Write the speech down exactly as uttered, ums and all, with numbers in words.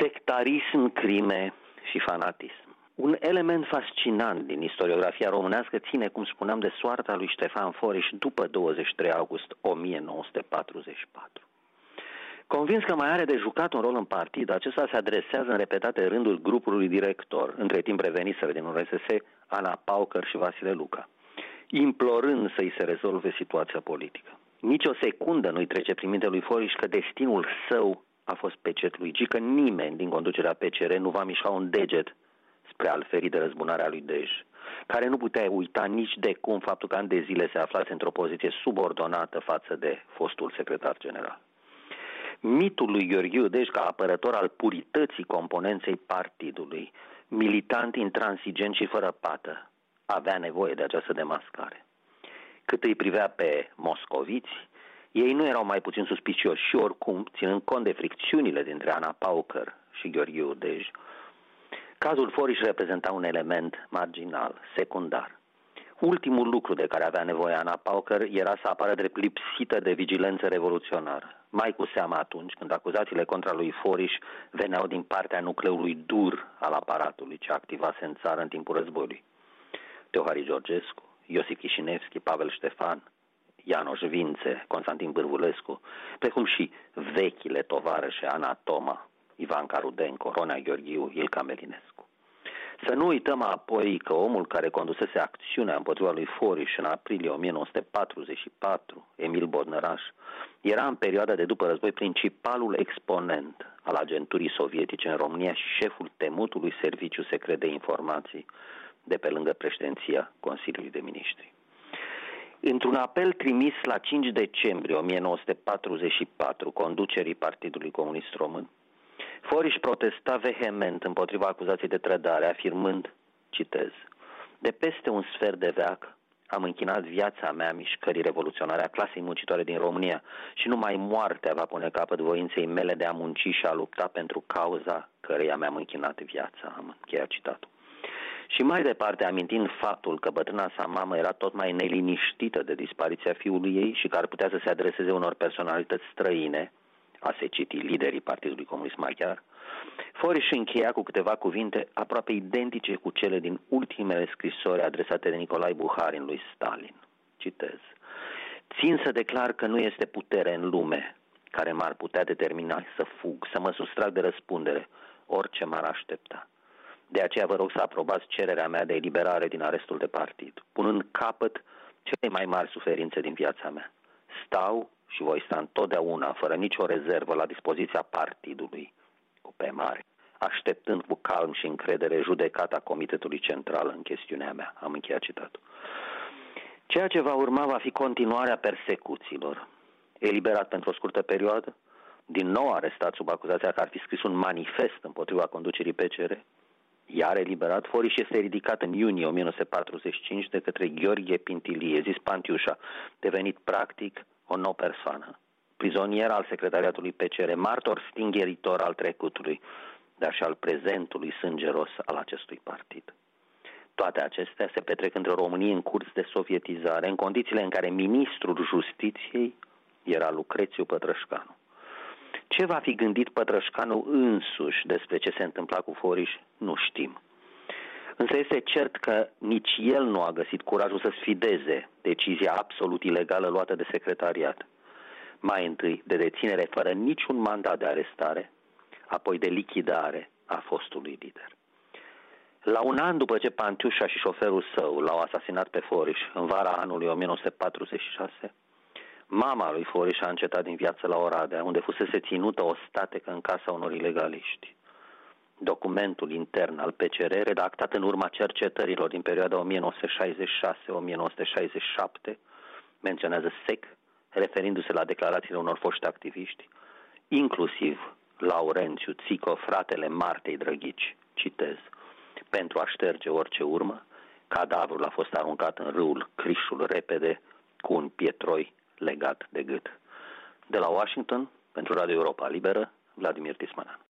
Sectarism, crime și fanatism. Un element fascinant din istoriografia românească ține, cum spuneam, de soarta lui Ștefan Foriș după douăzeci și trei august o mie nouă sute patruzeci și patru. Convins că mai are de jucat un rol în partid, acesta se adresează în repetate rânduri grupului director, între timp reveniseră din U R S S, Ana Paucăr și Vasile Luca, implorând să-i se rezolve situația politică. Nici o secundă nu-i trece prin mintea lui Foriș că destinul său a fost pecetluit, că nimeni din conducerea P C R nu va mișca un deget spre a-l feri de răzbunarea lui Dej, care nu putea uita nici de cum faptul că ani de zile se aflase într-o poziție subordonată față de fostul secretar general. Mitul lui Gheorghiu Dej ca apărător al purității componenței partidului, militant, intransigent și fără pată, avea nevoie de această demascare. Cât îi privea pe moscoviți, ei nu erau mai puțin suspicioși și oricum, ținând cont de fricțiunile dintre Ana Paucăr și Gheorghiu Dej, cazul Foriș reprezenta un element marginal, secundar. Ultimul lucru de care avea nevoie Ana Paucăr era să apară drept lipsită de vigilență revoluționară, mai cu seamă atunci când acuzațiile contra lui Foriș veneau din partea nucleului dur al aparatului ce activase în țară în timpul războiului. Teohari Georgescu, Iosif Chișinevski, Pavel Ștefan, Ianoș Vințe, Constantin Bârvulescu, precum și vechile tovarășe Ana Toma, Ivanca Rudenco, Ronea Gheorghiu, Ilca Melinescu. Să nu uităm apoi că omul care condusese acțiunea împotriva lui Foriș în aprilie o mie nouă sute patruzeci și patru, Emil Bodnăraș, era în perioada de după război principalul exponent al agenturii sovietice în România și șeful temutului serviciu secret de informații de pe lângă președinția Consiliului de Miniștri. Într-un apel trimis la cinci decembrie o mie nouă sute patruzeci și patru conducerii Partidului Comunist Român, Foriș protesta vehement împotriva acuzației de trădare, afirmând, citez, de peste un sfert de veac am închinat viața mea mișcării revoluționare a clasei muncitoare din România și numai moartea va pune capăt voinței mele de a munci și a lupta pentru cauza căreia mi-am închinat viața. Am încheiat citatul. Și mai departe, amintind faptul că bătrâna sa mamă era tot mai neliniștită de dispariția fiului ei și că ar putea să se adreseze unor personalități străine, a se citi liderii Partidului Comunist Maghiar, Foriș încheia cu câteva cuvinte aproape identice cu cele din ultimele scrisori adresate de Nicolae Buharin lui Stalin. Citez. Țin să declar că nu este putere în lume care m-ar putea determina să fug, să mă sustrag de răspundere, orice m-ar aștepta. De aceea vă rog să aprobați cererea mea de eliberare din arestul de partid, punând capăt cele mai mari suferințe din viața mea. Stau și voi sta întotdeauna, fără nicio rezervă, la dispoziția partidului, cu pe mare, așteptând cu calm și încredere judecata Comitetului Central în chestiunea mea. Am încheiat citatul. Ceea ce va urma va fi continuarea persecuțiilor. Eliberat pentru o scurtă perioadă, din nou arestat sub acuzația că ar fi scris un manifest împotriva conducerii P C R, iar eliberat, Foriș este ridicat în iunie o mie nouă sute patruzeci și cinci de către Gheorghe Pintilie, zis Pantiușa, devenit practic o nouă persoană, prizonier al secretariatului P C R, martor stingheritor al trecutului, dar și al prezentului sângeros al acestui partid. Toate acestea se petrec într-o Românie în curs de sovietizare, în condițiile în care ministrul justiției era Lucrețiu Pătrășcanu. Ce va fi gândit Pătrășcanu însuși despre ce se întâmpla cu Foriș, nu știm. Însă este cert că nici el nu a găsit curajul să sfideze decizia absolut ilegală luată de secretariat. Mai întâi de deținere fără niciun mandat de arestare, apoi de lichidare a fostului lider. La un an după ce Pantiușa și șoferul său l-au asasinat pe Foriș, în vara anului o mie nouă sute patruzeci și șase, mama lui Foriș a încetat din viață la Oradea, unde fusese ținută o statecă în casa unor ilegaliști. Documentul intern al P C R, redactat în urma cercetărilor din perioada o mie nouă sute șaizeci și șase - o mie nouă sute șaizeci și șapte, menționează sec, referindu-se la declarațiile unor foști activiști, inclusiv Laurențiu Țico, fratele Martei Drăghici, citez, pentru a șterge orice urmă, cadavrul a fost aruncat în râul Crișul repede cu un pietroi legat de gât. De la Washington, pentru Radio Europa Liberă, Vladimir Tismanan.